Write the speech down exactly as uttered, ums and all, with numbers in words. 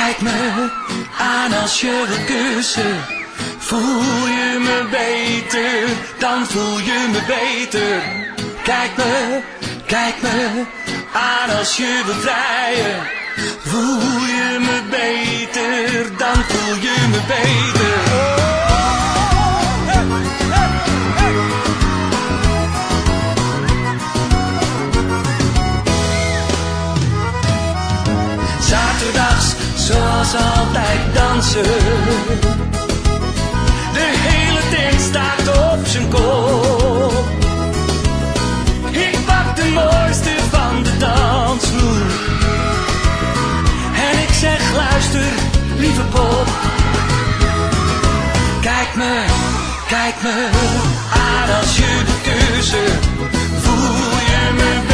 Kijk me aan als je wil kussen. Voel je me beter, dan voel je me beter. Kijk me, kijk me aan als je wil vrijen. Voel je me beter, dan voel je me beter. Zaterdags, zoals altijd dansen. De hele tent staat op zijn kop. Ik pak de mooiste van de dansvloer. En ik zeg luister, lieve pop. Kijk me, kijk me aan als je de kussen. Voel je me